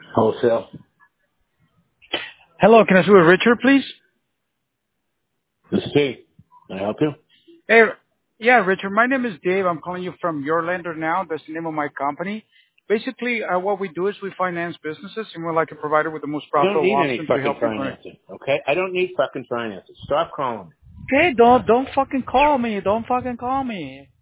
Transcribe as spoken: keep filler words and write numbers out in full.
Wholesale. Hello, can I speak with Richard, please? This is Steve. Can I help you? Hey, yeah, Richard, my name is Dave. I'm calling you from Your Lender Now. That's the name of my company. Basically, uh, what we do is we finance businesses, and we're like a provider with the most I don't profitable need any option to fucking help you grow. financing, okay? I don't need fucking financing. Stop calling me. Okay, don't don't fucking call me. Don't fucking call me.